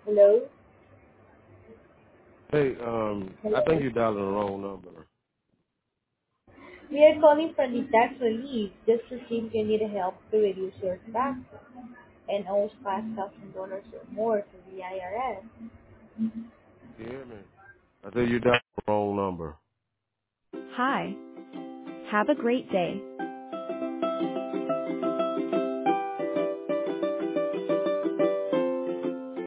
Hello? Hey, I think Hello? you dialed the wrong number. We are calling from the tax relief just to see if you need help to reduce your taxes and owes $5,000 or more to the IRS. You hear me? I said you dialed the wrong number. Hi. Have a great day.